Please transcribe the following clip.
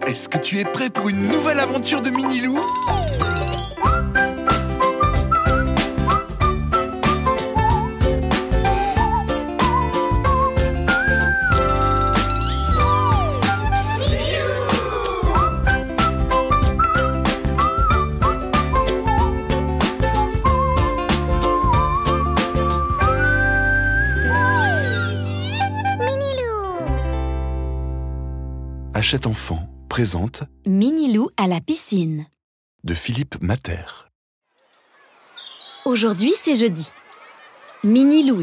Est-ce que tu es prêt pour une nouvelle aventure de Minilou? Hachette Enfant présente Minilou à la piscine de Philippe Mater. Aujourd'hui, c'est jeudi. Minilou